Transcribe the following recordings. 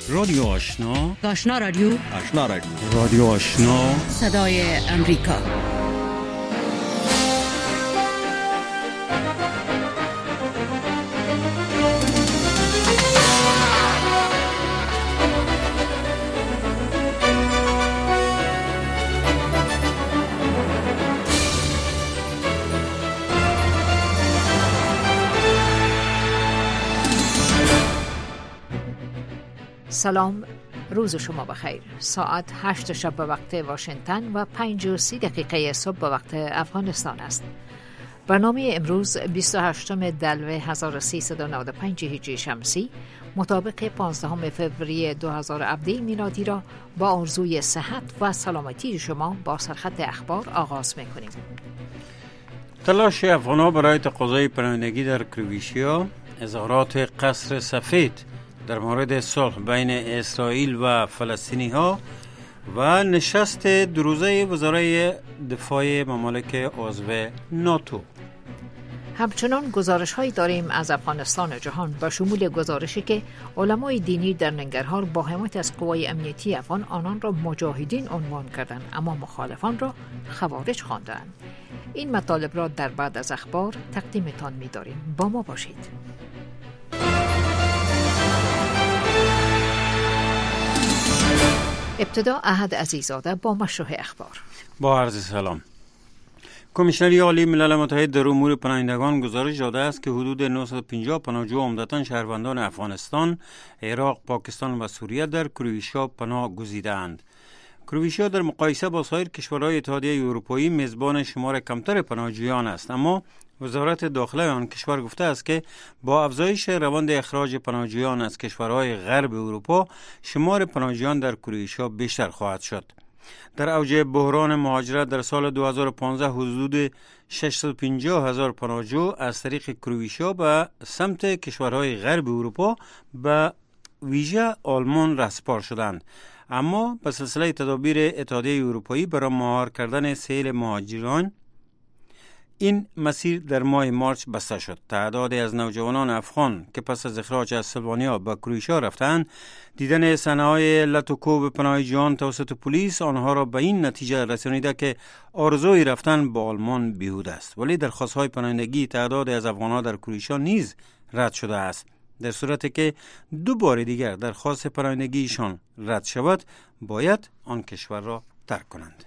رادیو آشنا، آشنا رادیو، آشنا رادیو، رادیو آشنا، صدای امریکا. سلام، روز شما بخیر. ساعت 8 شب به وقت واشنگتن و 5:30 دقیقه صبح به وقت افغانستان است. برنامه امروز 28 دلو 1395 هجری شمسی مطابق 15 فوریه 2017 میلادی را با آرزوی صحت و سلامتی شما با سرخط اخبار آغاز می‌کنیم. تلاش افغان‌ها برای تقاضای پناهندگی در کرواتیا، اظهارات قصر سفید در مورد صلح بین اسرائیل و فلسطینی‌ها و نشست دو روزه وزرای دفاع ممالک عضو ناتو. همچنان گزارش‌هایی داریم از افغانستان جهان با شمول گزارشی که علمای دینی در ننگرهار با حمایت از قوای امنیتی افغان آنان را مجاهدین عنوان کردند اما مخالفان را خوارج خواندند. این مطالب را در بعد از اخبار تقدیمتان می‌داریم. با ما باشید. ابتدا احد عزیزاده با مشروع اخبار. با عرض سلام. کمیشنری عالی ملل متحد در امور پناهندگان گزارش داده است که حدود 950 پناهجو عمدتاً شهروندان افغانستان، عراق، پاکستان و سوریه در کرواتیا پناه گزیده‌اند. کرواتیا در مقایسه با سایر کشورهای اتحادیه اروپایی میزبان شمار کمتر پناهجویان است، اما وزارت داخله آن کشور گفته است که با افزایش روند اخراج پناهجویان از کشورهای غرب اروپا، شمار پناهجویان در کرواتیا بیشتر خواهد شد. در اوج بحران مهاجرت در سال 2015 حدود 650,000 پناهجو از طریق کرواتیا به سمت کشورهای غرب اروپا به ویژه آلمان رهسپار شدند، اما به سلسله تدابیر اتحادیه اروپایی برای مهار کردن سیل مهاجران این مسیر در ماه مارچ بسته شد. تعدادی از نوجوانان افغان که پس از اخراج از سلوانیا به کرواتیا رفتند، دیدن صحنه‌های لطوکوب پناهجویان توسط پلیس آنها را به این نتیجه رسانیده که آرزوی رفتن به آلمان بیهوده است. ولی درخواست‌های پناهندگی تعدادی از افغان‌ها در کرواتیا نیز رد شده است. در صورتی که دو بار دیگر درخواست پناهندگیشان رد شود، باید آن کشور را ترک کنند.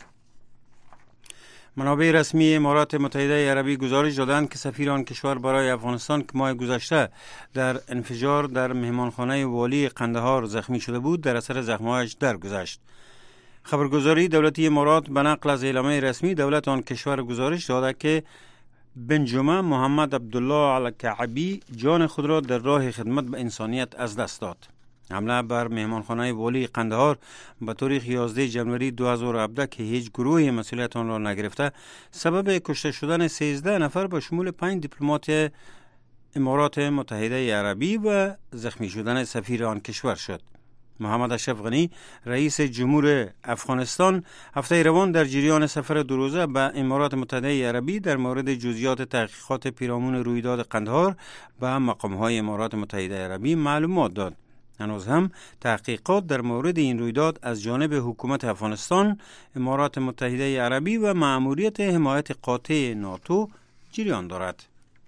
منابع رسمی امارات متحده عربی گزارش دادند که سفیر آن کشور برای افغانستان که ماه گذشته در انفجار در مهمانخانه والی قندهار زخمی شده بود، در اثر زخم‌هایش درگذشت. خبرگزاری دولتی امارات به نقل از اعلامیه رسمی دولت آن کشور گزارش داده که بن جمعه محمد عبدالله الکعبی جان خود را در راه خدمت به انسانیت از دست داد. حمله بر مهمانخانه والی قندهار به تاریخ 11 جنوری 2017 که هیچ گروهی مسئولیت آن را نگرفته، سبب کشته شدن 13 نفر به شمول 5 دیپلمات امارات متحده عربی و زخمی شدن سفیر آن کشور شد. محمد اشرف غنی رئیس جمهور افغانستان هفته روان در جریان سفر دو روزه به امارات متحده عربی در مورد جزئیات تحقیقات پیرامون رویداد قندهار به مقام‌های امارات متحده عربی معلومات داد. هنوز هم تحقیقات در مورد این رویداد از جانب حکومت افغانستان، امارات متحده عربی و مأموریت حمایت قاطع ناتو جریان دارد.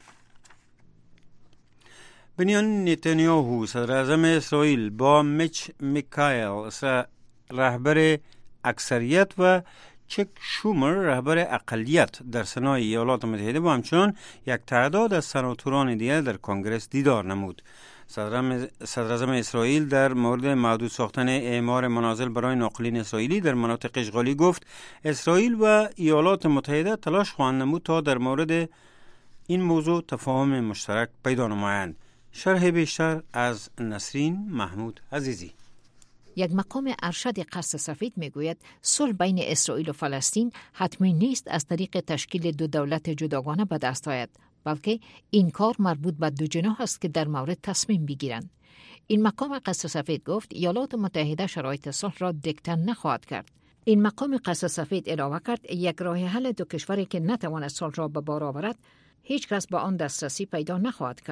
بنیامین نتانیاهو صدر اعظم اسرائیل با میچ میکائل رهبر اکثریت و چک شومر رهبر اقلیت در سنای ایالات متحده و همچنان یک تعداد از سناتوران دیگر در کنگره دیدار نمود. صدر اعظم اسرائیل در مورد محدود ساختن اعمار منازل برای ناقلین اسرائیلی در مناطق اشغالی گفت اسرائیل و ایالات متحده تلاش خواهند نمود تا در مورد این موضوع تفاهم مشترک پیدا نمایند. شرح بیشتر از نسرین محمود عزیزی. یک مقام ارشد قصر سفید میگوید صلح بین اسرائیل و فلسطین حتمی نیست از طریق تشکیل دو دولت جداگانه به دست آید، بلکه این کار مربوط به دو جناح است که در مورد تصمیم بگیرند. این مقام قصر سفید گفت ایالات متحده شرایط صلح را دیکته نخواهد کرد. این مقام قصر سفید علاوه کرد یک راه حل دو کشوری که نتواند صلح را به بار آورد، هیچ کس با آن دسترسی پیدا نخواهد کرد.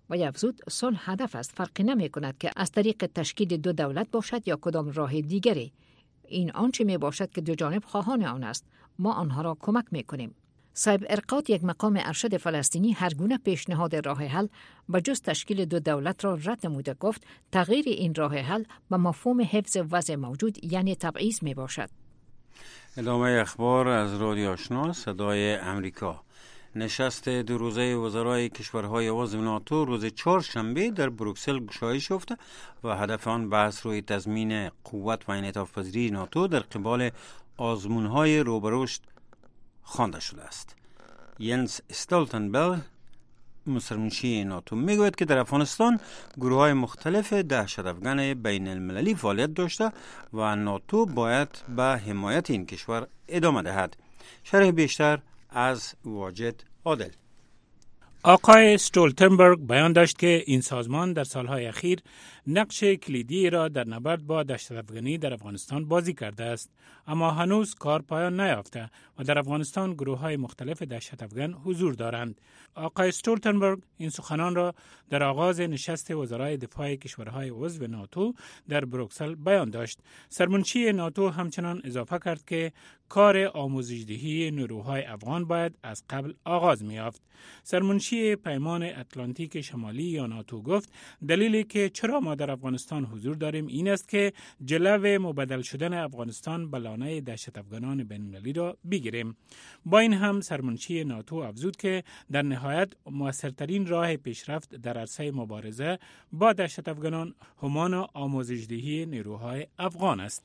و افزود صلح هدف است، فرقی نمی کند که از طریق تشکیل دو دولت باشد یا کدام راه دیگری. این آنچه می باشد که دو جانب خواهان آن است. ما آنها را کمک می کنیم. صاحب ارقاد یک مقام ارشد فلسطینی هر گونه پیشنهاد راه حل به جز تشکیل دو دولت را رد نموده گفت تغییر این راه حل به مفهوم حفظ وضع موجود یعنی تبعیض می باشد. ادامه اخبار از رادیو آشنا صدای امریکا. نشست دو روزه وزرای کشورهای عضو ناتو روز چهارشنبه در بروکسل گشایش یافته و هدف آن بحث روی تضمین قوت و انعطاف پذیری ناتو در قبال آزمون‌های روبرشت خوانده شده است. ینس استولتنبرگ مسرمنشی ناتو میگوید که در افغانستان گروه‌های مختلف دهشت‌افکن بین المللی فعالیت داشته و ناتو باید به حمایت این کشور ادامه دهد. شرح بیشتر از واجد عادل. آقای استولتنبرگ بیان داشت که این سازمان در سالهای اخیر نقش کلیدی را در نبرد با دهشت‌افکنی در افغانستان بازی کرده است، اما هنوز کار پایان نیافته و در افغانستان گروه‌های مختلف دهشت‌افکن حضور دارند. آقای استولتنبرگ این سخنان را در آغاز نشست وزرای دفاع کشورهای عضو ناتو در بروکسل بیان داشت. سرمنشی ناتو همچنان اضافه کرد که کار آموزش‌دهی نیروهای افغان باید از قبل آغاز می‌یافت. سرمنشی پیمان اتلانتیک شمالی یا ناتو گفت دلیلی که چرا ما در افغانستان حضور داریم این است که جلو مبدل شدن افغانستان به لانه دهشت‌افکنان بین‌المللی را بگیریم. با این هم سرمنشی ناتو افزود که در نهایت موثرترین راه پیشرفت در عرصه مبارزه با دهشت‌افکنان همان آموزش‌دهی نیروهای افغان است.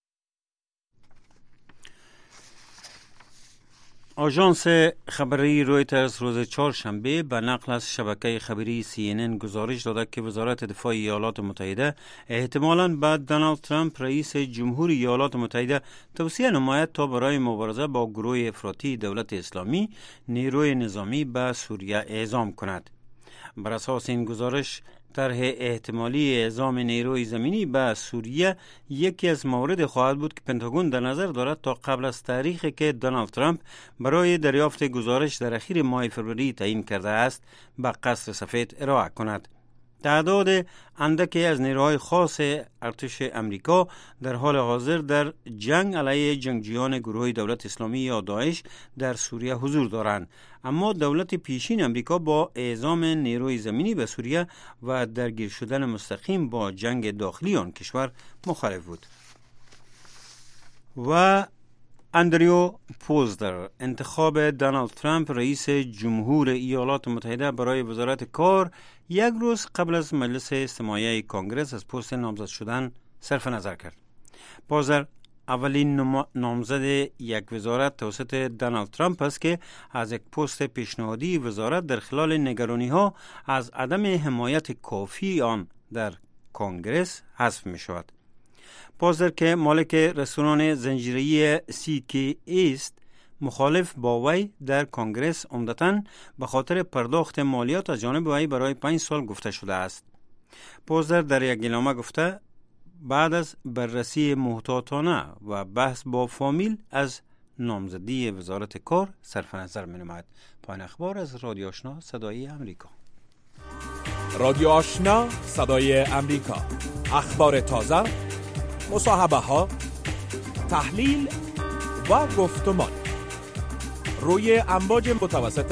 آژانس خبری رویترز روز چهارشنبه به نقل از شبکه خبری CNN گزارش داده که وزارت دفاع ایالات متحده احتمالاً به دونالد ترامپ رئیس جمهوری ایالات متحده توصیه نماید تا برای مبارزه با گروه افراطی دولت اسلامی نیروی نظامی به سوریه اعزام کند. بر اساس این گزارش طرح احتمالی اعزام نیروی زمینی به سوریه یکی از موارد خواهد بود که پنتاگون در نظر دارد تا قبل از تاریخی که دونالد ترامپ برای دریافت گزارش در اخیر ماه فوریه تعیین کرده است به قصر سفید ارائه کند. تعداد اندکی از نیروهای خاص ارتش امریکا در حال حاضر در جنگ علیه جنگجویان گروه دولت اسلامی یا داعش در سوریه حضور دارند، اما دولت پیشین امریکا با اعزام نیروی زمینی به سوریه و درگیر شدن مستقیم با جنگ داخلی آن کشور مخالف بود. و اندریو پوزدر انتخاب دونالد ترامپ رئیس جمهور ایالات متحده برای وزارت کار یک روز قبل از مجلس استماعی کنگره از پست نامزد شدن صرف نظر کرد. پوزدر اولین نامزد یک وزارت توسط دونالد ترامپ است که از یک پست پیشنهادی وزارت در خلال نگرانی‌ها از عدم حمایت کافی آن در کنگره حذف می شود. پوزدر که مالک رستوران زنجیره‌ای CK است مخالف با وی در کنگره عمدتاً به خاطر پرداخت مالیات از جانب وی برای 5 سال گفته شده است. پوزدر در یک اعلامیه گفته بعد از بررسی محتاطانه و بحث با فامیل از نامزدی وزارت کار صرف نظر می نماید. پایان اخبار از رادیو آشنا صدای امریکا. رادیو آشنا صدای امریکا، اخبار تازه، مصاحبه ها، تحلیل و گفتمان روی امواج متوسط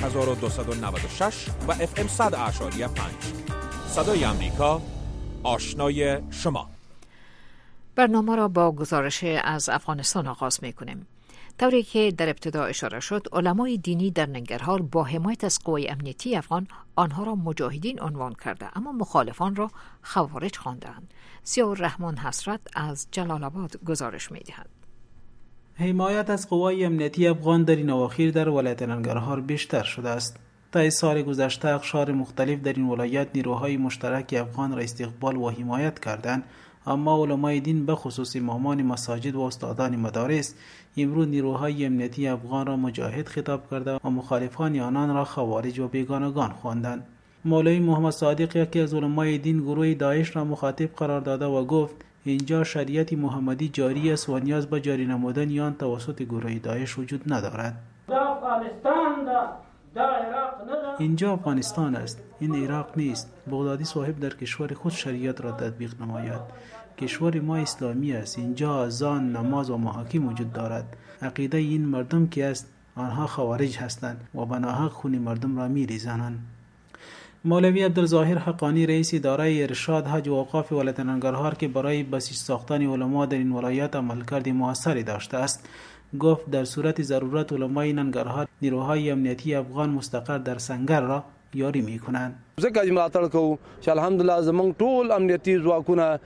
1296 و FM 100.5 صدای امریکا، آشنای شما. برنامه را با گزارش از افغانستان آغاز می‌کنیم. طوری که در ابتدا اشاره شد، علمای دینی در ننگرهار با حمایت از قوای امنیتی افغان آنها را مجاهدین عنوان کرده، اما مخالفان را خوارج خواندند. ضیاءالرحمن حسرت از جلال آباد گزارش می‌دهد. حمایت از قوای امنیتی افغان در این اواخر در ولایت ننگرهار بیشتر شده است. طی سال گذشته اقشار مختلف در این ولایت نیروهای مشترک افغان را استقبال و حمایت کردند، اما علمای دین به خصوص امامان مساجد و استادان مدارس امروز نیروهای امنیتی افغان را مجاهد خطاب کرده و مخالفان آنان را خوارج و بیگانگان خواندند. مولوی محمد صادق یکی از علمای دین گروه داعش را مخاطب قرار داده و گفت اینجا شریعت محمدی جاری است و نیاز به جاری نمودن آن توسط گروه داعش وجود ندارد. دا افغانستان دا عراق نه اینجا افغانستان است، این عراق نیست. بغدادی صاحب در کشور خود شریعت را تطبیق نماید. کشور ما اسلامی است، اینجا اذان، نماز و محاکم وجود دارد. عقیده این مردم که است آنها خوارج هستند و به ناحق خون مردم را می‌ریزانند. مولوی عبدالظاهر حقانی رئیس اداره ارشاد حج و اوقاف ولایت ننگرهار که برای بسیج ساختن علما در این ولایت عملکرد موثری داشته است، گفت در صورت ضرورت علمای ننگرهار نیروهای امنیتی افغان مستقر در سنگر را یاری می‌کنند. ځکه ملاتړ کوو چې الحمدلله زمونږ ټول امنیتي ځواکونه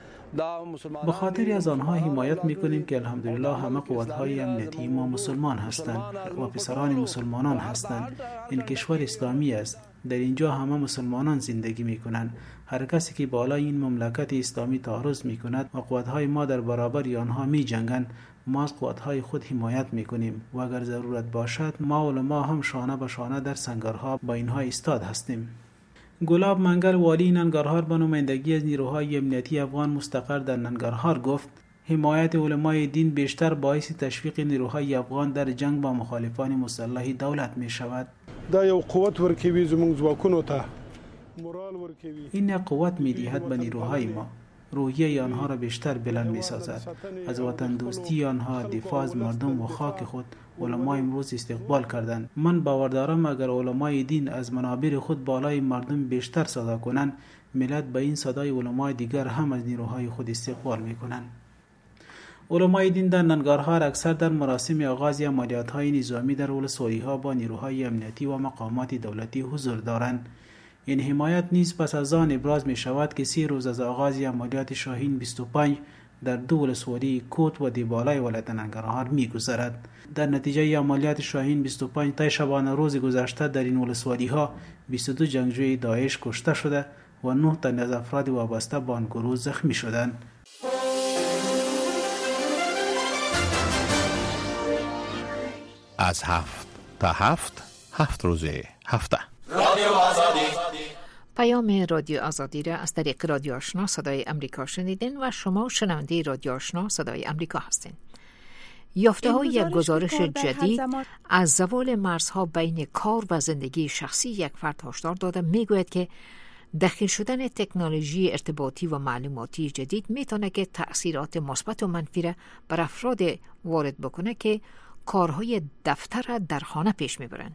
به خاطر از آنها حمایت میکنیم که الحمدلله همه قوت‌های امنیتی ما مسلمان هستند و پسران مسلمانان هستند. این کشور اسلامی است، در اینجا همه مسلمانان زندگی میکنند. هر کسی که بالای این مملکت اسلامی تعرض میکند و قوت‌های ما در برابر آنها میجنگند، ما از قوت‌های خود حمایت میکنیم و اگر ضرورت باشد ما علما هم شانه به شانه در سنگرها با اینها ایستاد هستیم. گلاب منگل والی ننگرهار به نمایندگی از نیروهای امنیتی افغان مستقر در ننگرهار گفت حمایت علمای دین بیشتر باعث تشویق نیروهای افغان در جنگ با مخالفان مسلح دولت می شود. دا یو قوت ورکوي زموږ ځواکونو ته، مورال ورکوي. این قوت می دهد به نیروهای ما، روحیه آنها را بیشتر بلند می سازد. از وطن دوستی آنها، دفاع از مردم و خاک خود علما امروز استقبال کردند. من باور دارم اگر علمای دین از منابر خود بالای مردم بیشتر صدا کنند، ملت به این صدای علمای دیگر هم از نیروهای خود استقبال می کنند. علمای دین در ننگرهار اکثر در مراسم آغاز عملیات‌های نظامی در ولسوالی‌ها با نیروهای امنیتی و مقامات دولتی حضور دارند. این حمایت نیز پس از آن ابراز می شود که 3 روز از آغاز عملیات شاهین 25 در 2 ولسوالی کوت و دیبالای ولایت ننگرهار می گذرد. در نتیجه عملیات شاهین 25 تا شبانه روز گذشته در این ولسوالی‌ها 22 جنگجوی داعش کشته شده و 9 تن از افراد وابسته به آن گروه زخمی شدند. از 7 تا 7 روز هفته. رادیو آزادی. پیام رادیو آزادی را از طریق رادیو آشنا صدای امریکا شنیدین و شما شنونده رادیو آشنا صدای امریکا هستین. یافته های یک گزارش جدید از زوال مرزها بین کار و زندگی شخصی یک فرد هشدار داده میگوید که دخیل شدن تکنولوژی ارتباطی و معلوماتی جدید میتونه که تأثیرات مثبت و منفی را بر افراد وارد بکنه که کارهای دفتر را در خانه پیش میبرن.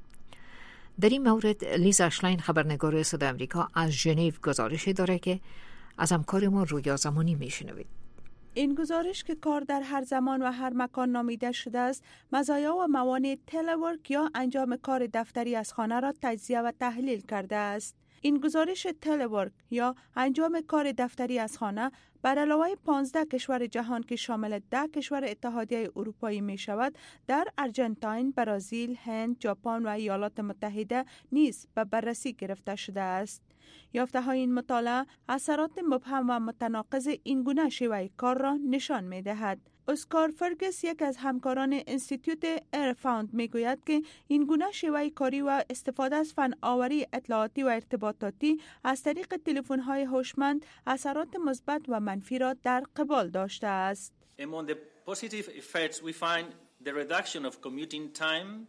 در این مورد لیزا اشلاین خبرنگار صدای امریکا از ژنو گزارشی داره که از همکار ما رویا زمانی میشنوید. این گزارش که کار در هر زمان و هر مکان نامیده شده است، مزایا و موانع تلورک یا انجام کار دفتری از خانه را تجزیه و تحلیل کرده است. این گزارش تلورک یا انجام کار دفتری از خانه بر علاوه 15 کشور جهان که شامل 10 کشور اتحادیه اروپایی می شود، در ارژانتین، برزیل، هند، ژاپن و ایالات متحده نیز به بررسی گرفته شده است. یافته های این مطالعه اثرات مبهم و متناقض این گونه شیوه کار را نشان می دهد. اسکار فرگس، یک از همکاران انستیتوت ایرفاوند، می گوید که این گونه شیوه کاری و استفاده از فناوری اطلاعاتی و ارتباطاتی از طریق تلفن های هوشمند اثرات مثبت و منفی را در قبال داشته است. Among the positive effects we find the reduction of commuting time.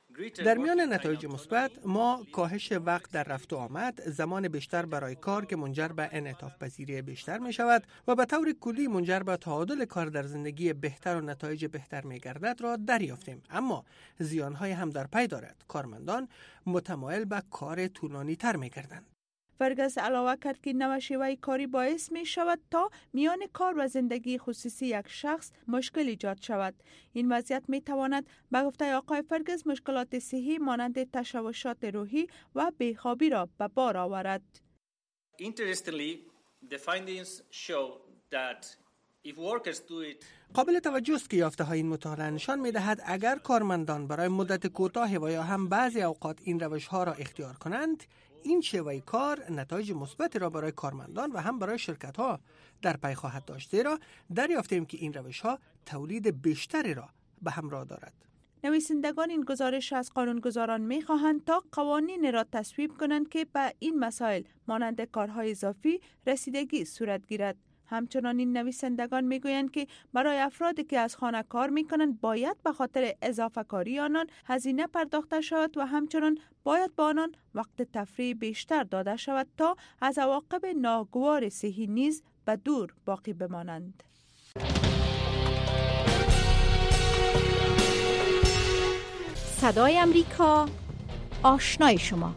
در میان نتایج مثبت ما کاهش وقت در رفت و آمد، زمان بیشتر برای کار که منجر به انعطاف پذیری بیشتر می شود و به طور کلی منجر به تعادل کار در زندگی بهتر و نتایج بهتر می گردد را دریافتیم. اما زیانهای هم در پی دارد. کارمندان متمایل به کار طولانی تر می گردند. فرگس علاوه کرد که نوع شیوه کاری باعث می شود تا میان کار و زندگی خصوصی یک شخص مشکل ایجاد شود. این وضعیت می تواند به گفته آقای فرگس مشکلات صحی مانند تشوشات روحی و بیخوابی را به بار آورد. Interestingly, the findings show that if workers do it. قابل توجه است که یافته های این مطالعه نشان می دهد اگر کارمندان برای مدت کوتاه و یا هم بعضی اوقات این روش ها را اختیار کنند، این شیوه کار نتایج مثبتی را برای کارمندان و هم برای شرکت ها در پی خواهد داشت. زیرا دریافتیم که این روش ها تولید بیشتری را به همراه دارد. نویسندگان این گزارش از قانونگذاران می خواهند تا قوانین را تصویب کنند که به این مسائل مانند کارهای اضافی رسیدگی صورت گیرد. همچنان این نویسندگان میگویند که برای افرادی که از خانه کار میکنند باید به خاطر اضافه کاری آنان هزینه پرداخته شود و همچنان باید با آنان وقت تفریح بیشتر داده شود تا از عواقب ناگوار صحی نیز به دور باقی بمانند. صدای امریکا، آشنای شما.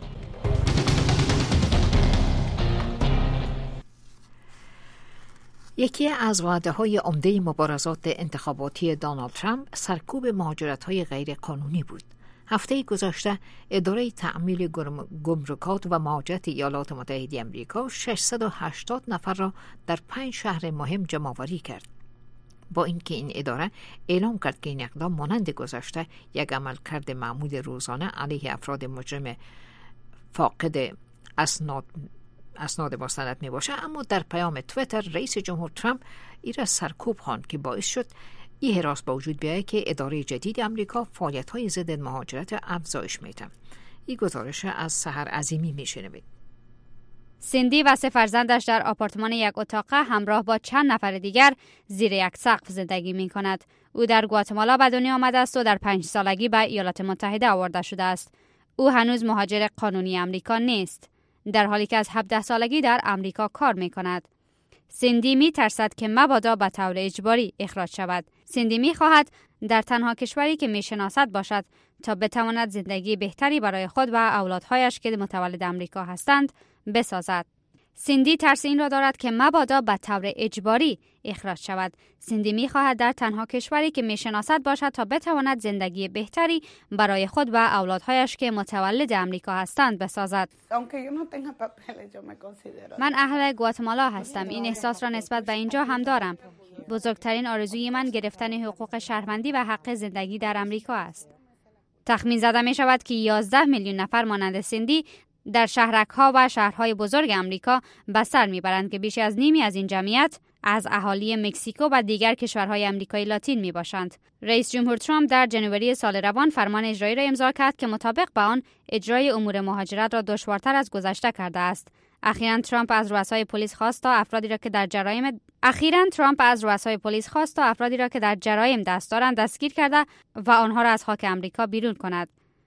یکی از وعده‌های عمده مبارزات انتخاباتی دونالد ترامپ سرکوب مهاجرت‌های غیر قانونی بود. هفته گذشته اداره تعمیل گمرکات و مهاجرت ایالات متحده آمریکا 680 نفر را در 5 شهر مهم جمع‌آوری کرد. با اینکه این اداره اعلام کرد که این اقدام مانند گذشته یک عملکرد معمول روزانه علیه افراد مجرم فاقد اسناد مستند می باشه، اما در پیام تویتر رئیس جمهور ترامپ این را سرکوب خواند که باعث شد این حراس به وجود بیاید که اداره جدید آمریکا فعالیت‌های ضد مهاجرت افزایش میده. این گزارش از سحر عظیمی میشنوید. سیندی و 3 فرزندش در آپارتمان یک اتاقه همراه با چند نفر دیگر زیر یک سقف زندگی می کند. او در گواتمالا به دنیا آمده است و در 5 سالگی به ایالات متحده آورده شده است. او هنوز مهاجر قانونی آمریکا نیست، در حالی که از 17 سالگی در آمریکا کار می کند. سیندی می ترسد که مبادا به طور اجباری اخراج شود. سیندی می خواهد در تنها کشوری که می شناسد باشد تا بتواند زندگی بهتری برای خود و اولادهایش که متولد آمریکا هستند بسازد. سیندی ترس این را دارد که مبادا به طور اجباری اخراج شود. سیندی می خواهد در تنها کشوری که می شناسد باشد تا بتواند زندگی بهتری برای خود و اولادهایش که متولد آمریکا هستند بسازد. من اهل گواتمالا هستم. این احساس را نسبت به اینجا هم دارم. بزرگترین آرزوی من گرفتن حقوق شهروندی و حق زندگی در آمریکا است. تخمین زده می شود که 11 میلیون نفر مانند سیندی در شهرک‌ها و شهرهای بزرگ آمریکا به سر میبرند که بیش از نیمی از این جمعیت از اهالی مکزیکو و دیگر کشورهای آمریکای لاتین میباشند. رئیس جمهور ترامپ در جنوری سال روان فرمان اجرایی را امضا کرد که مطابق با آن اجرای امور مهاجرت را دشوارتر از گذشته کرده است. اخیراً ترامپ از رؤسای پلیس خواست تا افرادی را که در جرایم دست دارند دستگیر کرده و آنها را از خاک آمریکا بیرون کند.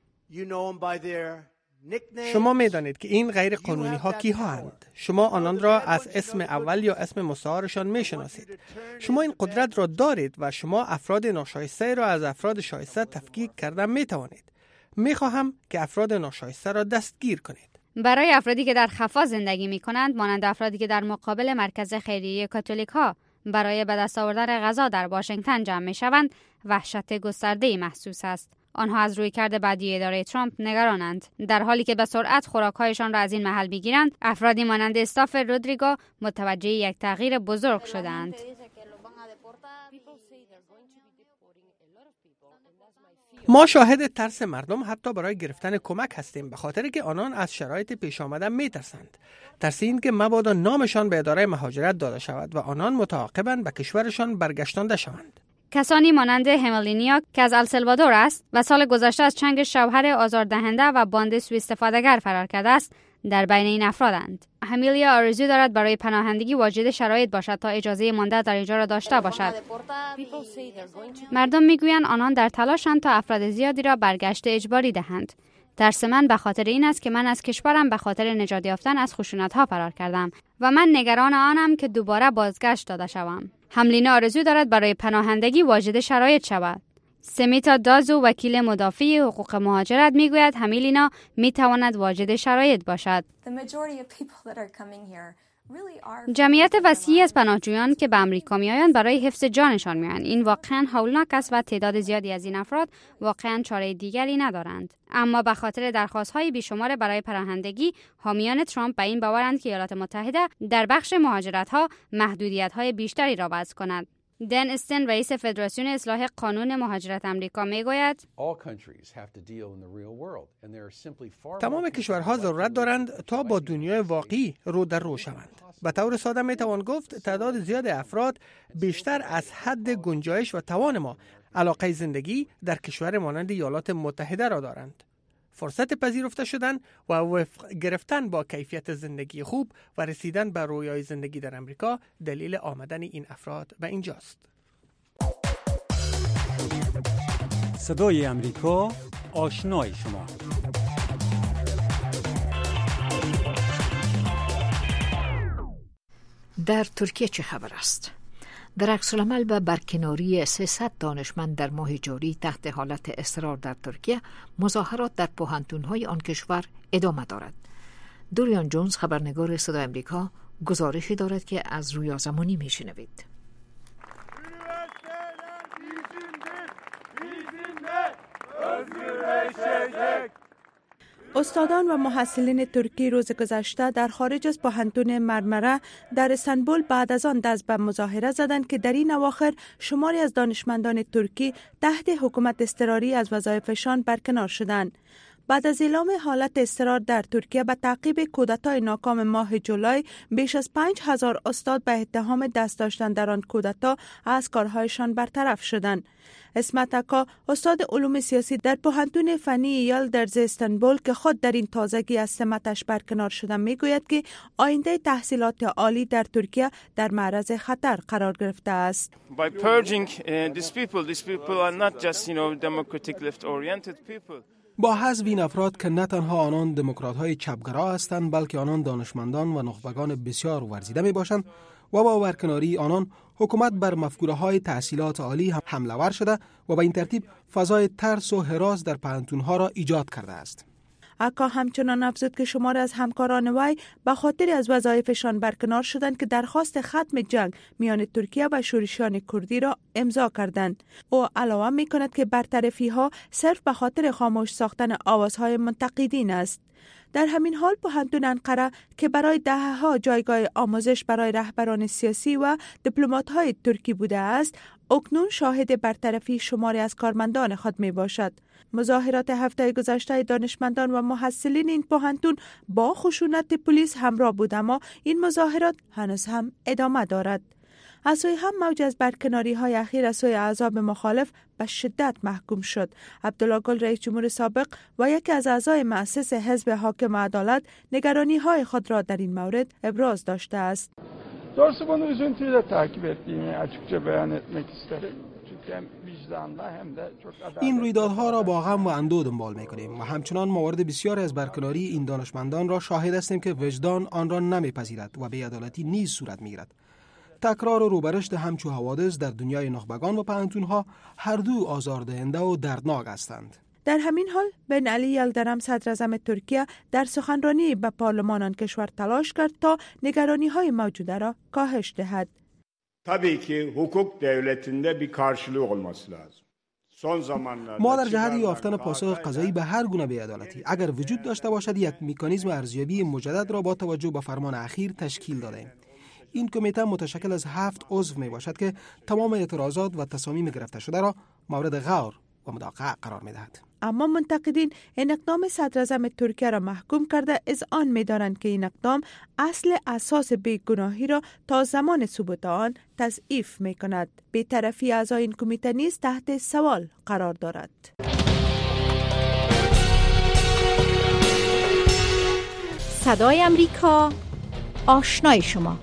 شما می‌دانید که این غیر قانونی ها کی هستند. شما آنان را از اسم اول یا اسم مستعارشان می‌شناسید. شما این قدرت را دارید و شما افراد ناشایسته را از افراد شایسته تفکیک کردن می‌توانید. می‌خواهم که افراد ناشایسته را دستگیر کنید. برای افرادی که در خفا زندگی می‌کنند، مانند افرادی که در مقابل مرکز خیریه کاتولیک‌ها برای به دست آوردن غذا در واشنگتن جمع می‌شوند، وحشت گسترده‌ای محسوس است. آنها از رویکرد بعدی اداره ترامپ نگرانند. در حالی که به سرعت خوراک‌هایشان را از این محل می‌گیرند، افرادی مانند استاف رودریگو متوجه یک تغییر بزرگ شدند. ما شاهد ترس مردم حتی برای گرفتن کمک هستیم، به خاطر که آنان از شرایط پیش آمده می‌ترسند. ترس این که مبادا نامشان به اداره مهاجرت داده شود و آنان متعاقباً به کشورشان برگشتانده شوند. کسانی مانند هملینیا که از السالوادور است و سال گذشته از چنگ شوهر آزاردهنده و باند سوء استفادهگر فرار کرده است، در بین این افرادند. هملینیا آرزو دارد برای پناهندگی واجد شرایط باشد تا اجازه مانده در اینجا را داشته باشد. مردم میگویند آنان در تلاشند تا افراد زیادی را برگشت اجباری دهند. ترس من به خاطر این است که من از کشورم به خاطر نجات یافتن از خشونت‌ها فرار کردم و من نگران آنم که دوباره بازگشت داده شوم. هملینا آرزو دارد برای پناهندگی واجد شرایط شود. سمیتا دازو وکیل مدافع حقوق مهاجرت میگوید هملینا میتواند واجد شرایط باشد. جمعیت وسیعی از پناهجویان که به آمریکا میآیند برای حفظ جانشان میآیند. این واقعا هولناک است و تعداد زیادی از این افراد واقعا چاره دیگری ندارند. اما به خاطر درخواست‌های بیشمار برای پناهندگی، حامیان ترامپ به این باورند که ایالات متحده در بخش مهاجرت‌ها محدودیت‌های بیشتری را وضع کند. دن استن رئیس فدراسیون اصلاح قانون مهاجرت آمریکا میگوید تمام کشورها ضرورت دارند تا با دنیای واقعی رو در رو شوند. به طور ساده میتوان گفت تعداد زیاد افراد بیشتر از حد گنجایش و توان ما علاقه زندگی در کشور مانند ایالات متحده را دارند. فرصت پذیرفته شدن و وفق گرفتن با کیفیت زندگی خوب و رسیدن به رویای زندگی در امریکا دلیل آمدن این افراد به اینجاست. صدای امریکا، آشنای شما. در ترکیه چه خبر است؟ در عکس‌العمل به برکناری 300 دانشمند در ماه جاری تحت حالت اضطرار در ترکیه، مظاهرات در پوهنتون‌های آن کشور ادامه دارد. دوریان جونز، خبرنگار صدای امریکا، گزارشی دارد که از رویا زمانی میشنوید. استادان و محصلین ترکی روز گذشته در خارج از پوهنتون مرمره در استانبول بعد از آن دست به مظاهره زدند که در این اواخر شماری از دانشمندان ترکی تحت حکومت اضطراری از وظایفشان برکنار شدند. بعد از اعلام حالت اضطرار در ترکیه به تعقیب کودتای ناکام ماه جولای، بیش از 5000 استاد به اتهام دست داشتن در آن کودتا از کارهایشان برطرف شدند. اسمت اکا، استاد علوم سیاسی در پوهنتون فنی یلدرز استانبول که خود در این تازگی از سمتش برکنار شده، میگوید که آینده تحصیلات عالی در ترکیه در معرض خطر قرار گرفته است. By purging these people are not just democratic left-oriented people. با حذف این افراد که نه تنها آنان دموکرات‌های چپگرا هستند، بلکه آنان دانشمندان و نخبگان بسیار ورزیده میباشند و با برکناری آنان حکومت بر مفکوره‌های تحصیلات عالی هم حمله ور شده و به این ترتیب فضای ترس و هراس در پوهنتون‌ها را ایجاد کرده است. اکا همچنان افزود که شمار از همکاران وی به خاطر از وظایفشان برکنار شدند که درخواست ختم جنگ میان ترکیه و شورشیان کردی را امضا کردند. او علاوه می‌کند که برطرفی‌ها صرف به خاطر خاموش ساختن آوازهای منتقدین است. در همین حال پوهنتون انقره که برای دهه‌ها جایگاه آموزش برای رهبران سیاسی و دیپلمات‌های ترکی بوده است، اکنون شاهد برطرفی شماری از کارمندان خود می باشد. مظاهرات هفته گذشته دانشمندان و محصلین این پوهنتون با خشونت پلیس همراه بود، اما این مظاهرات هنوز هم ادامه دارد. از سوی هم موج از برکناری های اخیر از سوی احزاب مخالف به شدت محکوم شد. عبدالله گل، رئیس جمهور سابق و یکی از اعضای مؤسس حزب حاکم عدالت، نگرانی های خود را در این مورد ابراز داشته است. Doğrusu bunu üzüntüyle takip ettiğimi açıkça beyan etmek isterim. Çünkü hem vicdanla hem de çok adaletli. این رویدادها را با غم و اندوه دنبال می‌کنیم و همچنان موارد بسیاری از برکناری این دانشمندان را شاهد هستیم که وجدان آن را نمی‌پذیرد و بی‌عدالتی نیز صورت می‌گیرد. تکرار و روبرشت همچو حوادث در دنیای نخبگان و پوهنتون‌ها هر دو آزاردهنده و دردناک هستند. در همین حال بن علی یلدرم، صدر اعظم ترکیه، در سخنرانی به پارلمان آن کشور تلاش کرد تا نگرانی‌های موجوده را کاهش دهد. Tabii ki hukuk devletinde bir karşılığı olması lazım. ما در جهت یافتن پاسخ قضایی به هر گونه بی‌عدالتی اگر وجود داشته باشد، یک مکانیزم ارزیابی مجدد را با توجه به فرمان اخیر تشکیل دادیم. این کمیته متشکل از 7 عضو می باشد که تمام اعتراضات و تصامیم گرفته شده را مورد غور و مداقعه قرار می دهد. اما منتقدین این اقدام صدر اعظم ترکیه را محکوم کرده اذعان می دارند که این اقدام اصل اساس بیگناهی را تا زمان ثبوت آن تضعیف می کند. بی‌طرفی اعضای این کمیته نیز تحت سوال قرار دارد. صدای امریکا، آشنای شما.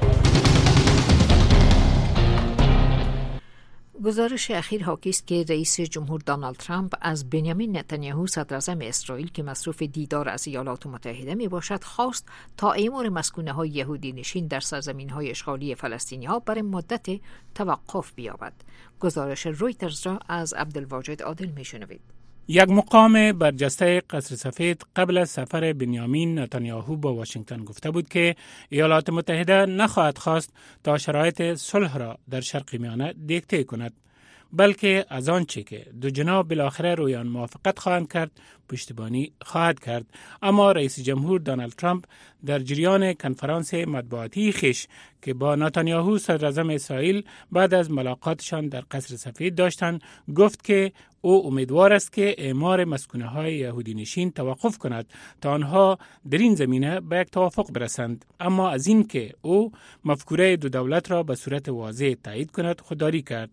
گزارش اخیر حاکی است که رئیس جمهور دونالد ترامپ از بنیامین نتانیاهو، صدر اعظم اسرائیل که مصروف دیدار از ایالات متحده می باشد، خواست تا اعمار مسکونه های یهودی نشین در سرزمین های اشغالی فلسطینی ها برای مدت توقف بیابد. گزارش رویترز را از عبدالواجد عادل می شنوید. یک مقام برجسته قصر سفید قبل از سفر بنیامین نتانیاهو با واشنگتن گفته بود که ایالات متحده نخواهد خواست تا شرایط صلح را در شرق میانه دیکته کند، بلکه از آنچه که دو جناح بالاخره روی آن موافقت خواهند کرد پشتیبانی خواهد کرد. اما رئیس جمهور دونالد ترامپ در جریان کنفرانس مطبوعاتی خویش که با نتانیاهو صدر اعظم اسرائیل بعد از ملاقاتشان در قصر سفید داشتند، گفت که او امیدوار است که اعمار مسکونه‌های یهودی نشین توقف کند تا آنها در این زمینه به یک توافق برسند. اما از این که او مفکوره دو دولت را به صورت واضح تایید کند خودداری کرد.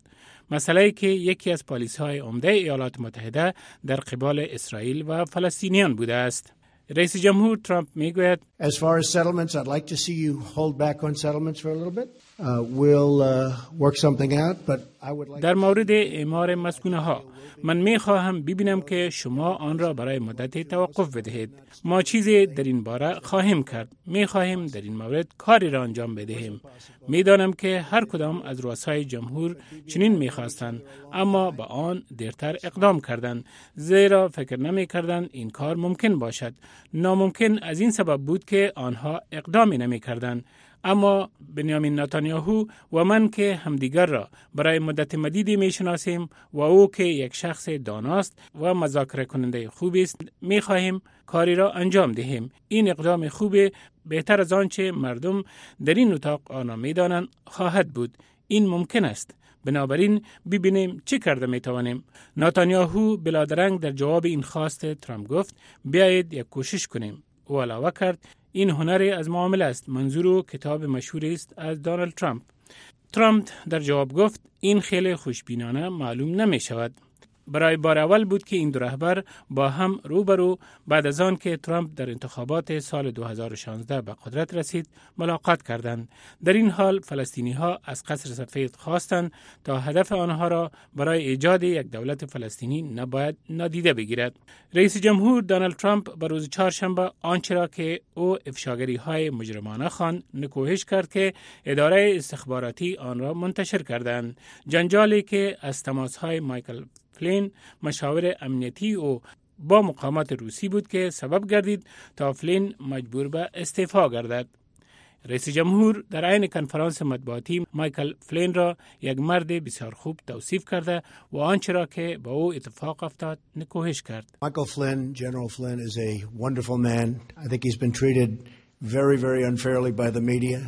مسئله که یکی از پالیسی‌های عمده ایالات متحده در قبال اسرائیل و فلسطینیان بوده است. رئیس جمهور ترامپ میگوید As far as settlements, I'd like to see you hold back on settlements for a little bit. We'll work something out, but I would like در مورد اعمار مسکونه‌ها من می‌خواهم ببینم که شما آن را برای مدتی توقف بدهید. ما چیزی در این باره خواهیم کرد. می‌خواهیم در این مورد کاری را انجام بدهیم. می‌دانم که هر کدام از رؤسای جمهور چنین می‌خواستند، اما به آن دیرتر اقدام کردند، زیرا فکر نمی‌کردند این کار ممکن باشد. ناممکن از این سبب بود که آنها اقدامی نمی‌کردند. اما بنیامین نتانیاهو و من که همدیگر را برای مدت مدیدی میشناسیم و او که یک شخص داناست و مذاکره کننده خوبی است، میخواهیم کاری را انجام دهیم. این اقدام خوبه، بهتر از آنچه مردم در این اتاق آن میدانند خواهد بود. این ممکن است. بنابراین ببینیم چه کرده میتوانیم. نتانیاهو بلادرنگ در جواب این خواست ترامپ گفت بیایید یک کوشش کنیم. او علاوه کرد این هنری از معامله است. منظور کتاب مشهوری است از دونالد ترامپ. ترامپ در جواب گفت این خیلی خوشبینانه معلوم نمی شود. برای بار اول بود که این دو رهبر با هم روبرو بعد از آن که ترامپ در انتخابات سال 2016 به قدرت رسید ملاقات کردند. در این حال فلسطینی ها از قصر سفید خواستند تا هدف آنها را برای ایجاد یک دولت فلسطینی نباید نادیده بگیرد. رئیس جمهور دونالد ترامپ بر روز چهارشنبه آنچه را که او افشاگری های مجرمانه خواند نکوهش کرد که اداره استخباراتی آن را منتشر کردند. جنجالی که از تماس های مایکل فلین مشاور امنیتی او با مقامات روسی بود که سبب گردید تا فلین مجبور به استعفا گردد. رئیس جمهور در عین کنفرانس مطبوعاتی مایکل فلین را یک مرد بسیار خوب توصیف کرده و آنچه را که با او اتفاق افتاد نکوهش کرد. Michael Flynn, General Flynn is a wonderful man. I think he's been treated very, very unfairly by the media.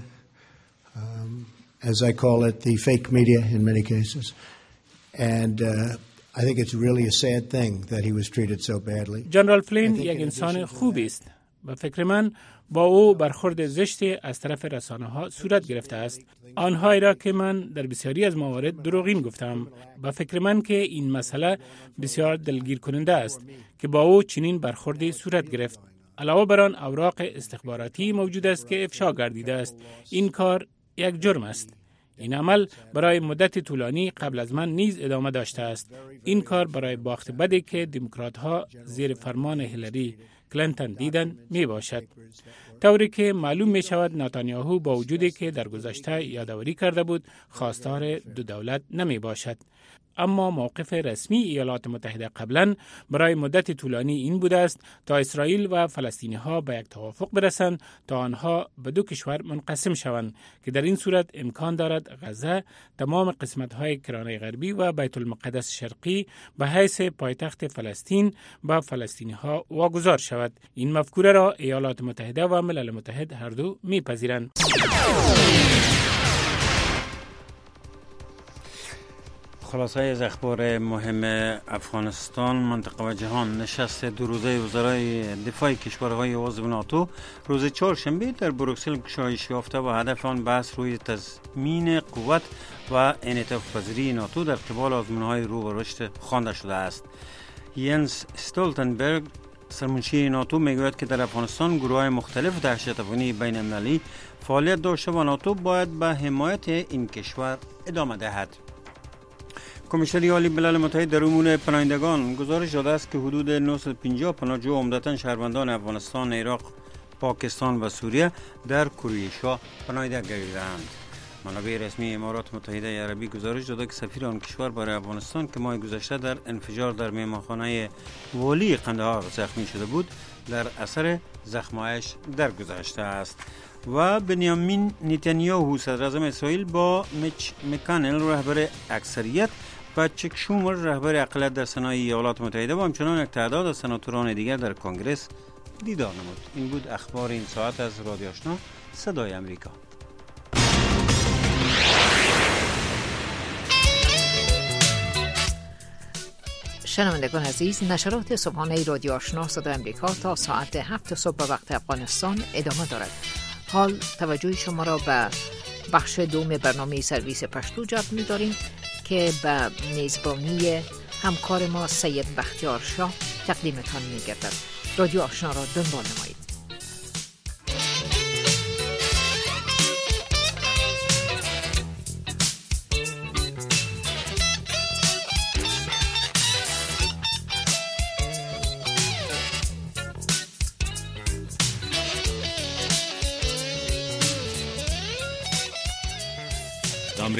As I call it, the fake media in many cases. And I think it's really a sad thing that he was treated so badly. جنرال فلین یک انسان خوبی است. به فکر من با او برخورد زشتی از طرف رسانه‌ها صورت گرفته است. آنهایی را که من در بسیاری از موارد دروغین گفتم. به فکر من که این مسئله بسیار دلگیر کننده است که با او چنین برخوردی صورت گرفت. علاوه بر آن اوراق استخباراتی موجود است که افشا گردیده است. این کار یک جرم است. این عمل برای مدت طولانی قبل از من نیز ادامه داشته است. این کار برای باخت بدی که دموکرات‌ها زیر فرمان هیلاری کلینتون دیدن می باشد. طوری که معلوم می شود نتانیاهو با وجودی که در گذشته یادآوری کرده بود خواستار دو دولت نمی باشد. اما موقف رسمی ایالات متحده قبلا برای مدت طولانی این بوده است تا اسرائیل و فلسطینی ها به یک توافق برسند تا آنها به دو کشور منقسم شوند که در این صورت امکان دارد غزه تمام قسمت های کرانه غربی و بیت المقدس شرقی به حیث پایتخت فلسطین به فلسطینی ها واگذار شود. این مفکوره را ایالات متحده و ملل متحد هر دو میپذیرند. خلاصه از اخبار مهم افغانستان، منطقه و جهان. نشست دو روزه وزرای دفاع کشورهای عضو ناتو روز چهارشنبه در بروکسل گشایش یافته و هدف آن بحث روی تضمین قوت و انعطاف پذیری ناتو در قبال آزمون‌های رو به رشد خوانده شده است. ینس استولتنبرگ سرمنشی ناتو میگوید که در افغانستان گروه‌های مختلف دهشت‌افکنی بین المللی فعالیت داشته و ناتو باید به حمایت این کشور ادامه دهد. کمیسیون عالی ملل متحد در امور پناهندگان گزارش داده است که حدود 950 پناهجو عمدتاً شهروندان افغانستان، عراق، پاکستان و سوریه در کرواتیا پناهنده گردیدند. منابع رسمی امارات متحده عربی گزارش داده که سفیر آن کشور برای افغانستان که ماه گذشته در انفجار در مهمانخانه والی قندهار زخمی شده بود در اثر زخمایش درگذشته است. و بنیامین نتانیاهو صدر اعظم اسرائیل با میچ مکانل رهبر اکثریت و چک شومر رهبر اقلیت در سنای ایالات متحده و همچنان یک تعداد از سناتوران دیگر در کنگره دیدار نمود. این بود اخبار این ساعت از رادیو آشنا صدای امریکا. شنوندگان عزیز، نشرات صبحانه رادیو آشنا صدای امریکا تا ساعت 7 صبح به وقت افغانستان ادامه دارد. حال توجه شما را به بخش دوم برنامه سرویس پشتو جب می‌داریم که به میزبانی همکار ما سید بختیار شاه تقدیمتان می‌گردد. رادیو آشنا را دنبال نمایید.